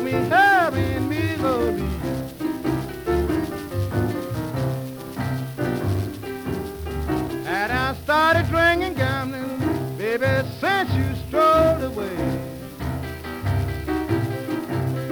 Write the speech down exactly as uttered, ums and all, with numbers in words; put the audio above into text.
me help in misery. And I started drinking, gambling, baby, since you strolled away.